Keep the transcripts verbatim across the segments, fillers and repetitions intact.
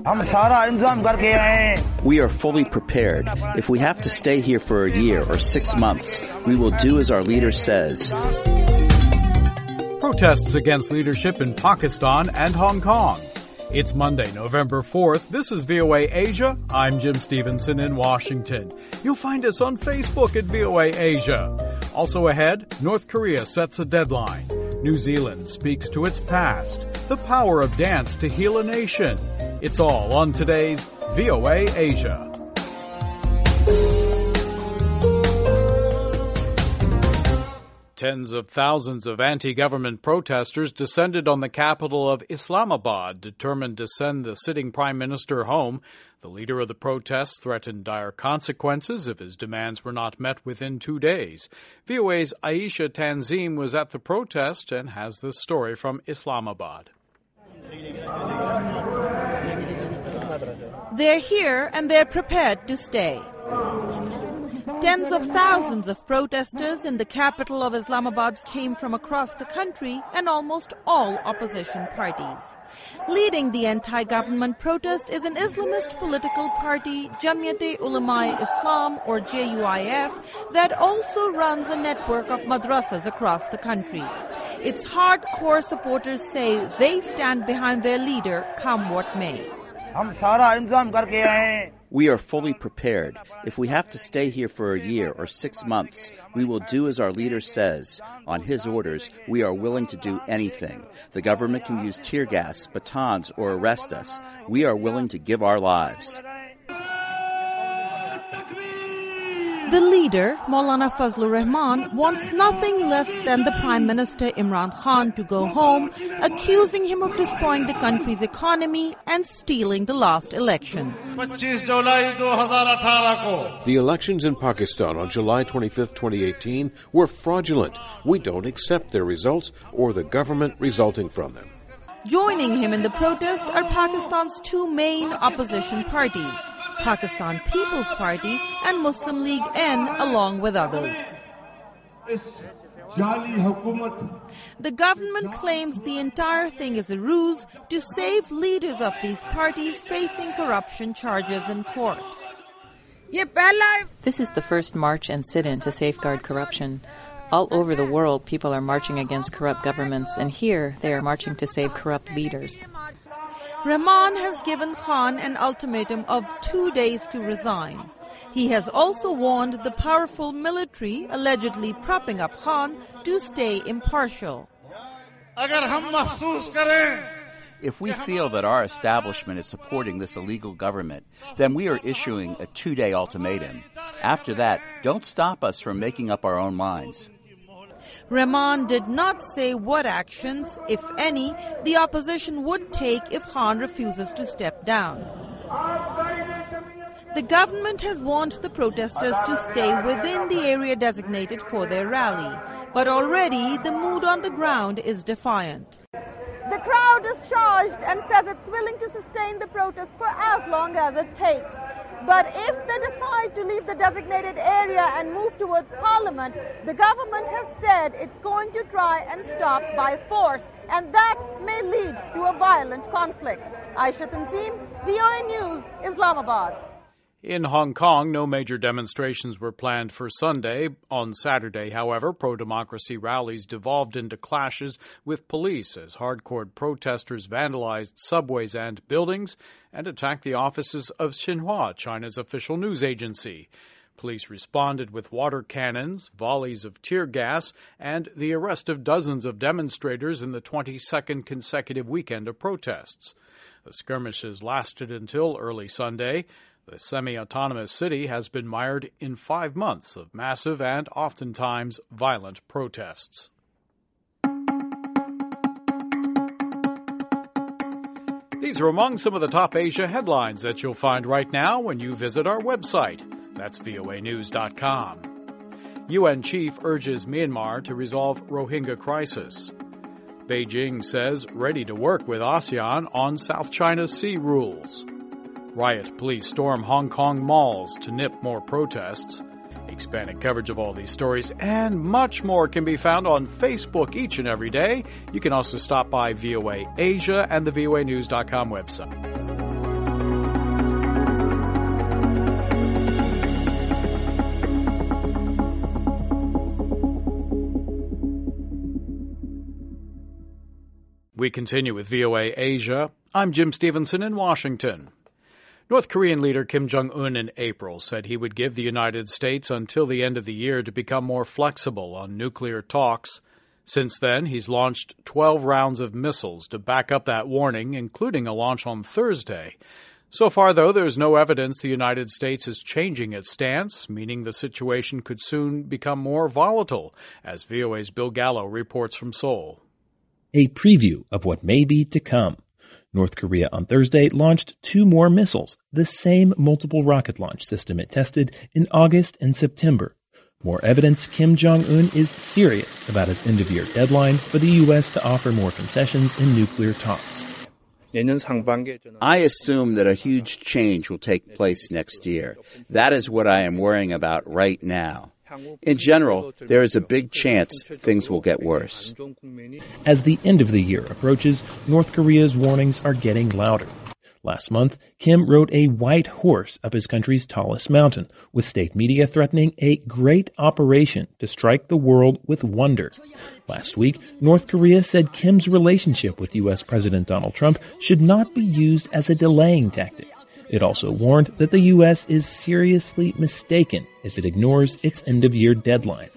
We are fully prepared. If we have to stay here for a year or six months, we will do as our leader says. Protests against leadership in Pakistan and Hong Kong. It's Monday, November fourth. This is V O A Asia. I'm Jim Stevenson in Washington. You'll find us on Facebook at V O A Asia. Also ahead, North Korea sets a deadline. New Zealand speaks to its past. The power of dance to heal a nation. It's all on today's V O A Asia. Tens of thousands of anti-government protesters descended on the capital of Islamabad, determined to send the sitting prime minister home. The leader of the protests threatened dire consequences if his demands were not met within two days. V O A's Aisha Tanzim was at the protest and has this story from Islamabad. They're here and they're prepared to stay. Tens of thousands of protesters in the capital of Islamabad came from across the country and almost all opposition parties. Leading the anti-government protest is an Islamist political party, Jamiat-e-Ulama-e-Islam, or J U I F, that also runs a network of madrasas across the country. Its hardcore supporters say they stand behind their leader, come what may. We are fully prepared. If we have to stay here for a year or six months, we will do as our leader says. On his orders, we are willing to do anything. The government can use tear gas, batons, or arrest us. We are willing to give our lives. The leader, Maulana Fazlur Rahman, wants nothing less than the Prime Minister Imran Khan to go home, accusing him of destroying the country's economy and stealing the last election. The elections in Pakistan on July twenty-fifth, twenty eighteen were fraudulent. We don't accept their results or the government resulting from them. Joining him in the protest are Pakistan's two main opposition parties, Pakistan People's Party and Muslim League N, along with others. The government claims the entire thing is a ruse to save leaders of these parties facing corruption charges in court. This is the first march and sit-in to safeguard corruption. All over the world, people are marching against corrupt governments, and here they are marching to save corrupt leaders. Rahman has given Khan an ultimatum of two days to resign. He has also warned the powerful military, allegedly propping up Khan, to stay impartial. If we feel that our establishment is supporting this illegal government, then we are issuing a two-day ultimatum. After that, don't stop us from making up our own minds. Rahman did not say what actions, if any, the opposition would take if Khan refuses to step down. The government has warned the protesters to stay within the area designated for their rally, but already the mood on the ground is defiant. The crowd is charged and says it's willing to sustain the protest for as long as it takes. But if they decide to leave the designated area and move towards Parliament, the government has said it's going to try and stop by force, and that may lead to a violent conflict. Aisha Tanzim, V O A News, Islamabad. In Hong Kong, no major demonstrations were planned for Sunday. On Saturday, however, pro-democracy rallies devolved into clashes with police as hardcore protesters vandalized subways and buildings and attacked the offices of Xinhua, China's official news agency. Police responded with water cannons, volleys of tear gas, and the arrest of dozens of demonstrators in the twenty-second consecutive weekend of protests. The skirmishes lasted until early Sunday. The semi-autonomous city has been mired in five months of massive and oftentimes violent protests. These are among some of the top Asia headlines that you'll find right now when you visit our website. That's V O A news dot com. U N chief urges Myanmar to resolve Rohingya crisis. Beijing says ready to work with ASEAN on South China Sea rules. Riot police storm Hong Kong malls to nip more protests. Expanded coverage of all these stories and much more can be found on Facebook each and every day. You can also stop by V O A Asia and the V O A news dot com website. We continue with V O A Asia. I'm Jim Stevenson in Washington. North Korean leader Kim Jong-un in April said he would give the United States until the end of the year to become more flexible on nuclear talks. Since then, he's launched twelve rounds of missiles to back up that warning, including a launch on Thursday. So far, though, there's no evidence the United States is changing its stance, meaning the situation could soon become more volatile, as V O A's Bill Gallo reports from Seoul. A preview of what may be to come. North Korea on Thursday launched two more missiles, the same multiple rocket launch system it tested in August and September. More evidence Kim Jong-un is serious about his end-of-year deadline for the U S to offer more concessions in nuclear talks. I assume that a huge change will take place next year. That is what I am worrying about right now. In general, there is a big chance things will get worse. As the end of the year approaches, North Korea's warnings are getting louder. Last month, Kim rode a white horse up his country's tallest mountain, with state media threatening a great operation to strike the world with wonder. Last week, North Korea said Kim's relationship with U S President Donald Trump should not be used as a delaying tactic. It also warned that the U S is seriously mistaken if it ignores its end-of-year deadline.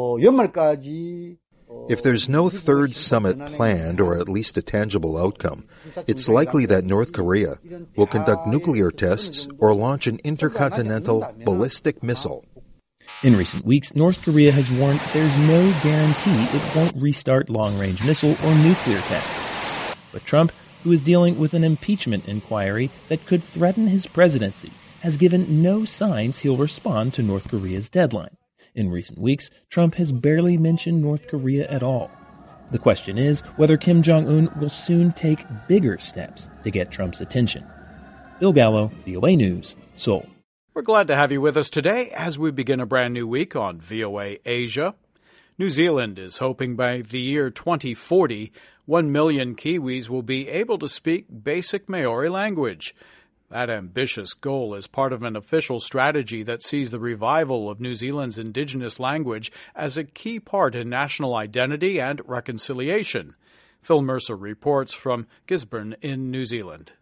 If there's no third summit planned, or at least a tangible outcome, it's likely that North Korea will conduct nuclear tests or launch an intercontinental ballistic missile. In recent weeks, North Korea has warned there's no guarantee it won't restart long-range missile or nuclear tests. But Trump, who is dealing with an impeachment inquiry that could threaten his presidency, has given no signs he'll respond to North Korea's deadline. In recent weeks, Trump has barely mentioned North Korea at all. The question is whether Kim Jong-un will soon take bigger steps to get Trump's attention. Bill Gallo, V O A News, Seoul. We're glad to have you with us today as we begin a brand new week on V O A Asia. New Zealand is hoping by the year twenty forty, one million Kiwis will be able to speak basic Maori language. That ambitious goal is part of an official strategy that sees the revival of New Zealand's indigenous language as a key part in national identity and reconciliation. Phil Mercer reports from Gisborne in New Zealand.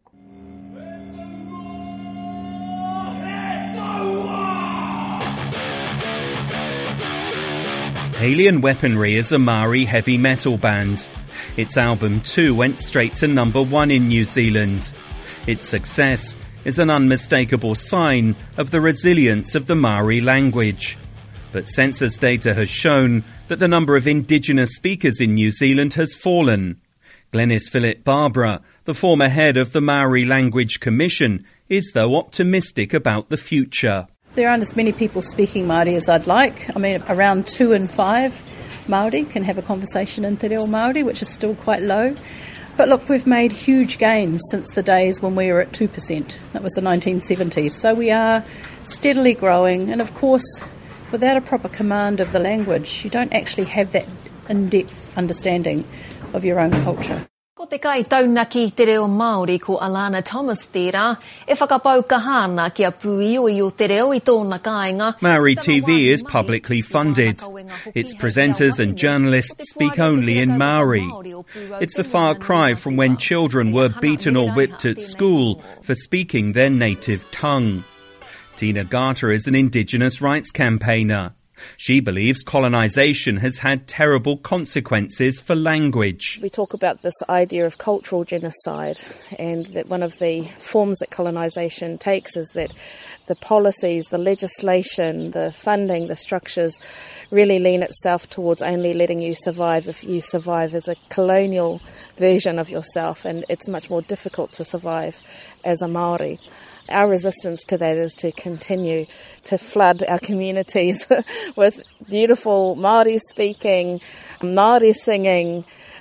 Alien Weaponry is a Maori heavy metal band. Its album Two went straight to number one in New Zealand. Its success is an unmistakable sign of the resilience of the Maori language. But census data has shown that the number of indigenous speakers in New Zealand has fallen. Glenys Philip-Barbara, the former head of the Maori Language Commission, is though optimistic about the future. There aren't as many people speaking Māori as I'd like. I mean, around two in five Māori can have a conversation in Te Reo Māori, which is still quite low. But look, we've made huge gains since the days when we were at two percent. That was the nineteen seventies. So we are steadily growing. And of course, without a proper command of the language, you don't actually have that in-depth understanding of your own culture. Ko te kai tauna ki Te Reo Māori ko Alana Thomas tērā, e whakapau kahana kia puioi o Te Reo I tōna kāinga. Maori T V is publicly funded. Its presenters and journalists speak only in Maori. It's a far cry from when children were beaten or whipped at school for speaking their native tongue. Tina Garter is an Indigenous rights campaigner. She believes colonisation has had terrible consequences for language. We talk about this idea of cultural genocide, and that one of the forms that colonisation takes is that the policies, the legislation, the funding, the structures really lean itself towards only letting you survive if you survive as a colonial version of yourself, and it's much more difficult to survive as a Māori. Our resistance to that is to continue to flood our communities with beautiful Māori speaking, Māori singing,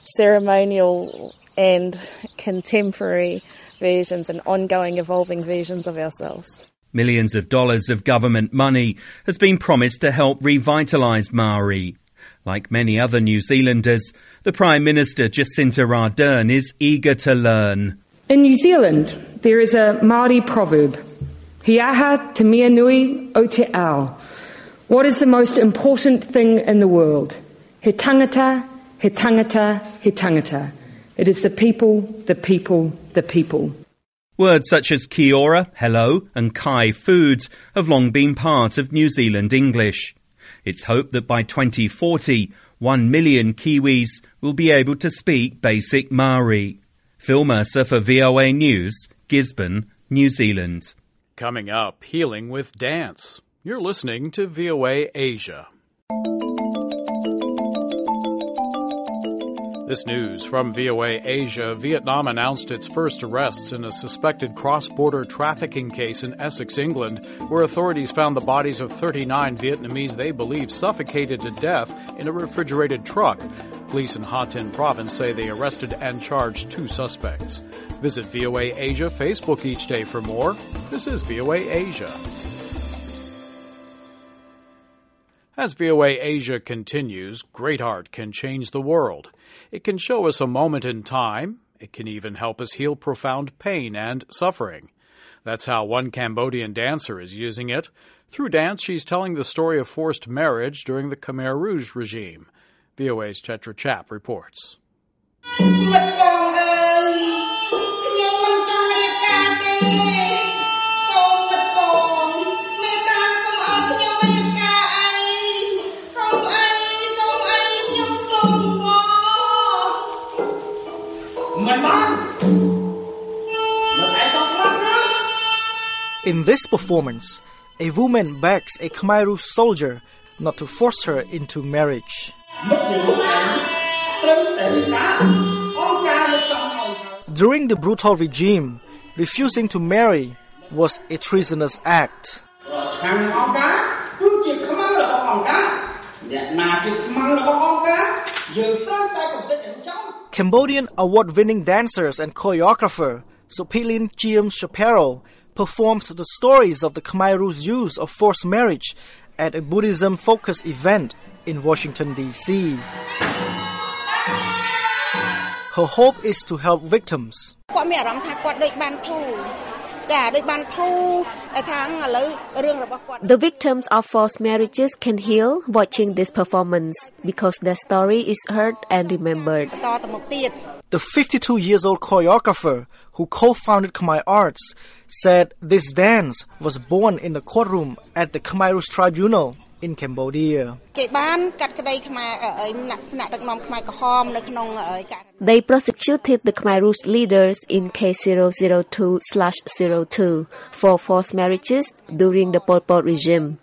ceremonial and contemporary versions and ongoing evolving versions of ourselves. Millions of dollars of government money has been promised to help revitalise Māori. Like many other New Zealanders, the Prime Minister Jacinda Ardern is eager to learn. In New Zealand, there is a Māori proverb, He aha te mea nui o te ao. What is the most important thing in the world? He tangata, he tangata, he tangata. It is the people, the people, the people. Words such as kia ora, hello, and kai food have long been part of New Zealand English. It's hoped that by twenty forty, one million Kiwis will be able to speak basic Maori. Phil Mercer for V O A News, Gisborne, New Zealand. Coming up, healing with dance. You're listening to V O A Asia. This news from V O A Asia. Vietnam announced its first arrests in a suspected cross-border trafficking case in Essex, England, where authorities found the bodies of thirty-nine Vietnamese they believe suffocated to death in a refrigerated truck. Police in Ha Tinh province say they arrested and charged two suspects. Visit V O A Asia Facebook each day for more. This is V O A Asia. As V O A Asia continues, great art can change the world. It can show us a moment in time. It can even help us heal profound pain and suffering. That's how one Cambodian dancer is using it. Through dance, she's telling the story of forced marriage during the Khmer Rouge regime. V O A's Chetra Chap reports. In this performance, a woman begs a Khmer Rouge soldier not to force her into marriage. During the brutal regime, refusing to marry was a treasonous act. Cambodian award-winning dancers and choreographer Sopilin Chiem Chaparral performed the stories of the Khmer Rouge use of forced marriage at a Buddhism-focused event in Washington, D C Her hope is to help victims. The victims of forced marriages can heal watching this performance because their story is heard and remembered. The fifty-two years old choreographer who co-founded Khmer Arts said this dance was born in the courtroom at the Khmer Rouge Tribunal in Cambodia. They prosecuted the Khmer Rouge leaders in case zero zero two slash zero two for forced marriages during the Pol Pot regime.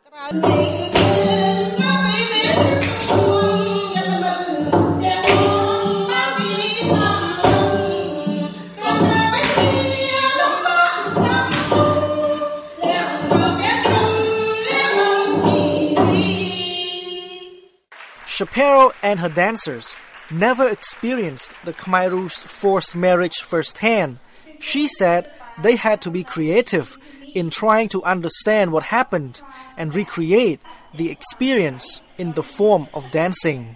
Chaparral and her dancers never experienced the Khmer Rouge forced marriage firsthand. She said they had to be creative in trying to understand what happened and recreate the experience in the form of dancing.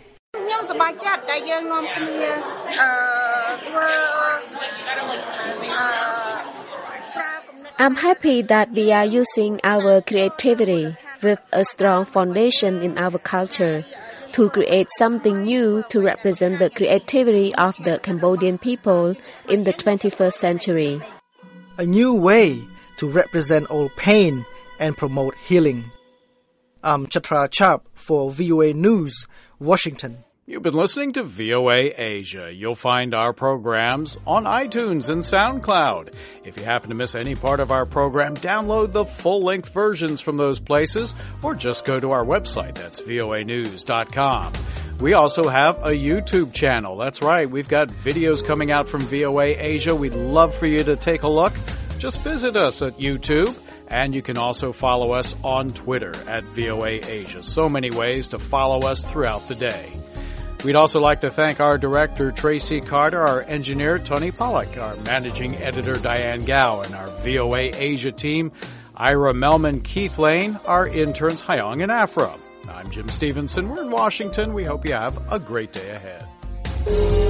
I'm happy that we are using our creativity with a strong foundation in our culture to create something new to represent the creativity of the Cambodian people in the twenty-first century. A new way to represent old pain and promote healing. I'm Chatra Chap for V O A News, Washington. You've been listening to V O A Asia. You'll find our programs on iTunes and SoundCloud. If you happen to miss any part of our program, download the full-length versions from those places or just go to our website. That's V O A news dot com. We also have a YouTube channel. That's right. We've got videos coming out from V O A Asia. We'd love for you to take a look. Just visit us at YouTube. And you can also follow us on Twitter at V O A Asia. So many ways to follow us throughout the day. We'd also like to thank our director, Tracy Carter, our engineer, Tony Pollack, our managing editor, Diane Gao, and our V O A Asia team, Ira Melman, Keith Lane, our interns, Hyong and Afra. I'm Jim Stevenson. We're in Washington. We hope you have a great day ahead.